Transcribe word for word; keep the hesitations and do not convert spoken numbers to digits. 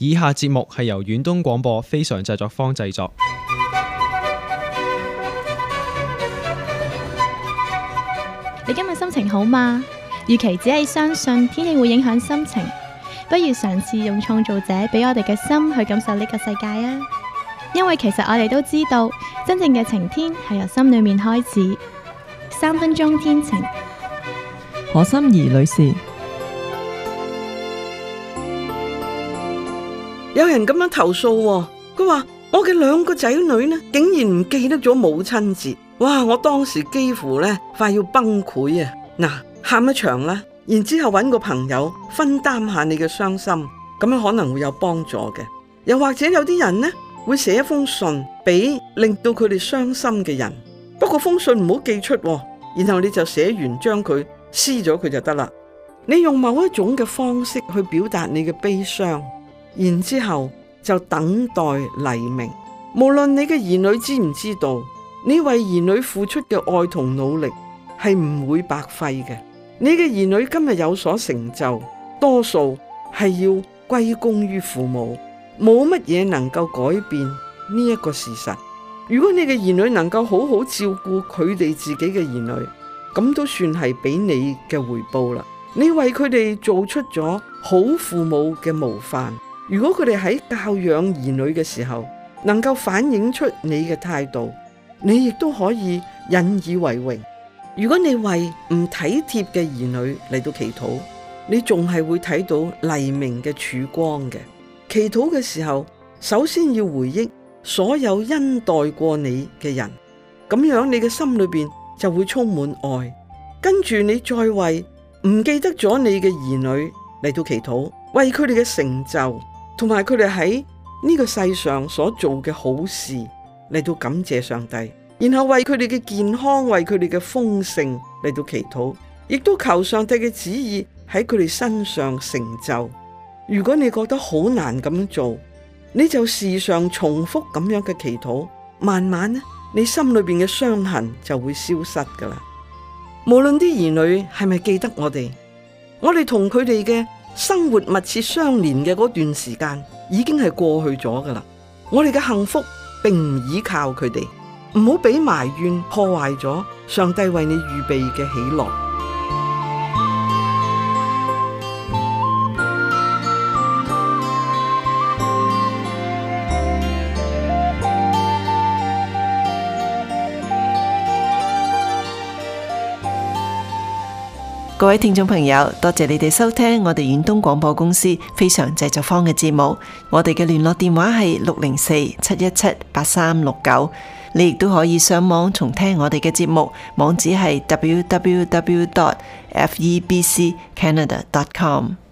以下節目係由遠東廣播非常製作坊製作。 你今日心情好嗎？與其只係相信天氣會影響心情，不如嘗試用創造者俾我哋嘅心去感受呢個世界啊！因為其實我哋都知道，真正嘅晴天係由心裏面開始。三分鐘天晴， 何心怡女士。 有人咁樣投訴，佢話我嘅兩個仔女呢，竟然唔記得咗母親節。哇！我當時幾乎咧快要崩潰啊！嗱，喊一場啦，然之後揾個朋友分擔下你嘅傷心，咁樣可能會有幫助嘅。又或者有啲人呢，會寫一封信俾令到佢哋傷心嘅人，不過封信唔好寄出，然後你就寫完將佢撕咗佢就得啦。你用某一種嘅方式去表達你嘅悲傷，然之後就等待黎明。無論你嘅兒女知唔知道，你為兒女付出嘅愛同努力係唔會白費嘅。你嘅兒女今日有所成就，多數係要歸功於父母，冇乜嘢能夠改變呢一個事實。如果你嘅兒女能夠好好照顧佢哋自己嘅兒女，咁都算係俾你嘅回報啦。你為佢哋做出咗好父母嘅模範。如果佢哋喺教養兒女嘅時候能夠反映出你嘅態度，你亦都可以引以為榮。如果你為唔體貼嘅兒女嚟到祈禱，你仲係會睇到黎明嘅曙光嘅。祈禱嘅時候，首先要回憶所有恩待過你嘅人，咁樣你嘅心裏邊就會充滿愛。跟住你再為唔記得咗你嘅兒女嚟到祈禱，為佢哋嘅成就同埋佢哋喺呢個世上所做嘅好事嚟到感謝上帝，然後為佢哋嘅健康，為佢哋嘅豐盛嚟到祈禱，亦都求上帝嘅旨意喺佢哋身上成就。如果你覺得好難咁樣做，你就時常重複咁樣嘅祈禱，慢慢呢，你心裏邊嘅傷痕就會消失噶啦。無論啲兒女係咪記得我哋，我哋同佢哋嘅生活密切相連嘅嗰段時間已經係過去咗噶啦。我哋嘅幸福並唔依靠佢哋，唔好俾埋怨破壞咗上帝為你預備嘅喜樂。 各位聽眾朋友，多謝你哋收聽我哋遠東廣播公司非常製作坊嘅節目。我哋嘅聯絡電話係六零四七一七八三六九。你亦都可以上網重聽我哋嘅節目，網址係 double-u double-u double-u dot f e b c canada dot com。